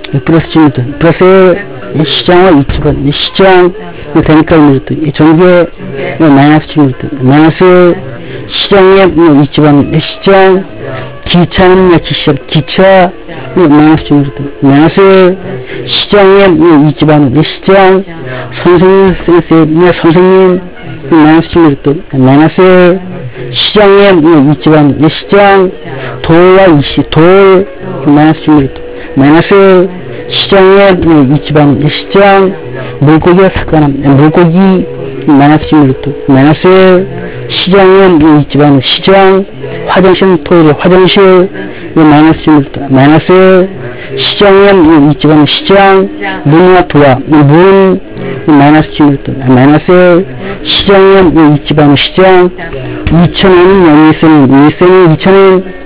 플러스 지문도 플러스 시장과 이치반 시장 되니까 이 전개 마이너스 지문도 마이너스 시장의 이치반 시장 기차는 기차 마이너스 지문도 마이너스 시장의 이치반 시장 선생님 선생님 마이너스 지문도 마이너스 시장의 이치반 시장 돌과 이시 돌 마이너스 지문도 마이너스 시장의 이치반 시장 물고기와 사과남 물고기 마이너스 지문도 마이너스 시장의 이치반 시장 화장실 토이레 화장실 마이너스 지문도 마이너스 시장의 이치반 시장 문과 도와 문 마이너스 지문도 마이너스 시장의 이치반 시장 2,000원 2,000원